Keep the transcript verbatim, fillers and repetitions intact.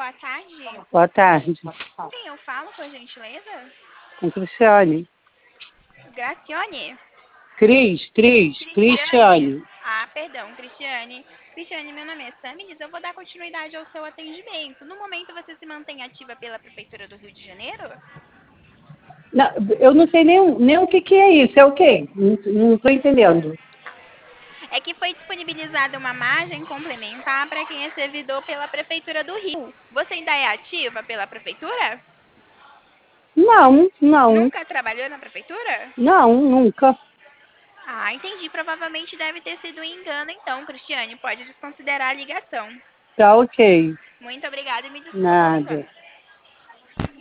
boa tarde. Boa tarde. Quem eu falo, por gentileza? Com Cristiane. Gracione? Cris, Cris, Cristiane. Ah, perdão, Cristiane. Cristiane, meu nome é Samilis. Eu vou dar continuidade ao seu atendimento. No momento, você se mantém ativa pela Prefeitura do Rio de Janeiro? Não, eu não sei nem, nem o que, que é isso. É o quê? Não estou entendendo. É que foi disponibilizada uma margem complementar para quem é servidor pela Prefeitura do Rio. Você ainda é ativa pela Prefeitura? Não, não. Nunca trabalhou na Prefeitura? Não, nunca. Ah, entendi. Provavelmente deve ter sido um engano, então, Cristiane. Pode desconsiderar a ligação. Tá ok. Muito obrigada e me desculpa pelo engano. Nada.